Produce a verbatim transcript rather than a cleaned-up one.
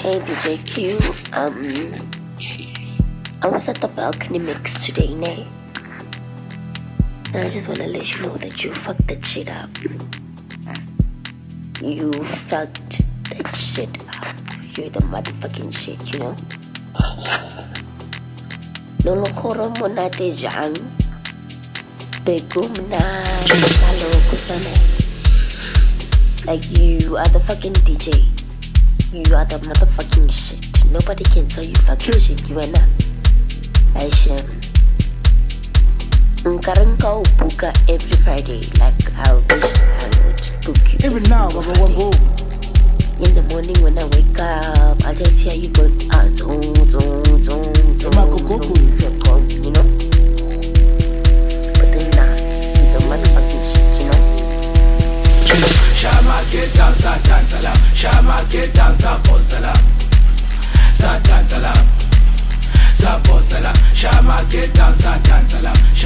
Hey D J Q, um, I was at the balcony mix today, nay. And I just wanna let you know that you fucked that shit up. You fucked that shit up. You're the motherfucking shit, you know? Nolo koro monate jang. Begum na salo kusane. Like you are the fucking D J. You are the motherfucking shit. Nobody can tell you fucking shit. You are not. Aisha. Nkaranka upuka every Friday. Like I wish I would book you. Every now, Baba Wambo. In the morning when I wake up, I just hear you go out, zong, zong, zong, zong, zong, zong, you know. But then nah, you're the motherfucking shit, you know. Shama get down, Satan salam. Shama get down, Sabo salam. Satan salam. Sabo salam. Shama get down, Satan salam.